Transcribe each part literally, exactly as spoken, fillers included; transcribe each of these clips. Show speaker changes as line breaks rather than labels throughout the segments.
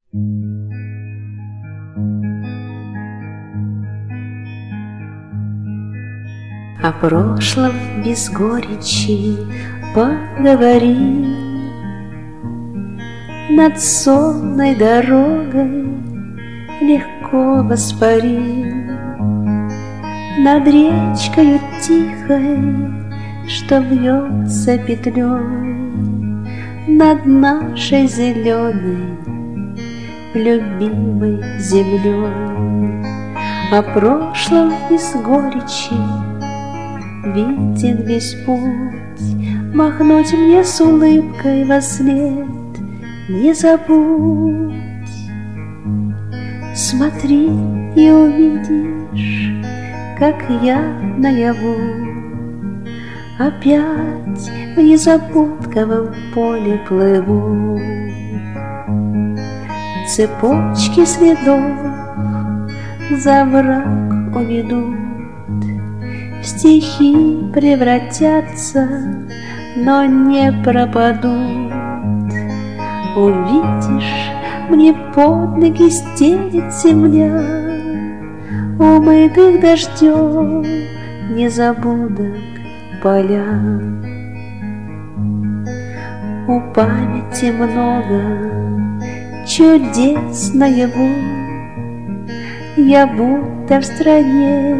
О прошлом без горечи поговори, над сонной дорогой легко воспари, над речкою тихой, что вьется петлей, над нашей зеленой любимой землей. О прошлом без горечи виден весь путь, махнуть мне с улыбкой вослед не забудь. Смотри и увидишь, как я наяву опять в незабудковом поле плыву. Цепочки следов за враг уведут, в стихи превратятся, но не пропадут. Увидишь, мне под ноги стелет земля умытых дождем незабудок поля. У памяти много чудес наяву, я будто в стране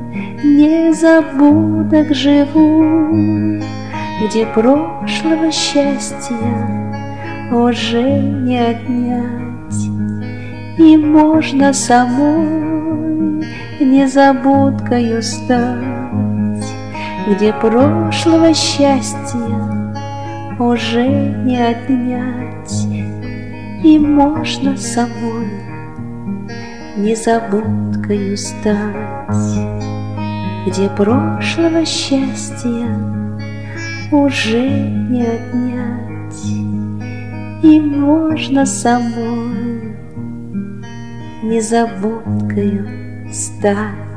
незабудок живу, где прошлого счастья уже не отнять, и можно самой незабудкою стать, где прошлого счастья уже не отнять, и можно самой незабудкою стать, где прошлого счастья уже не отнять, и можно самой незабудкою стать.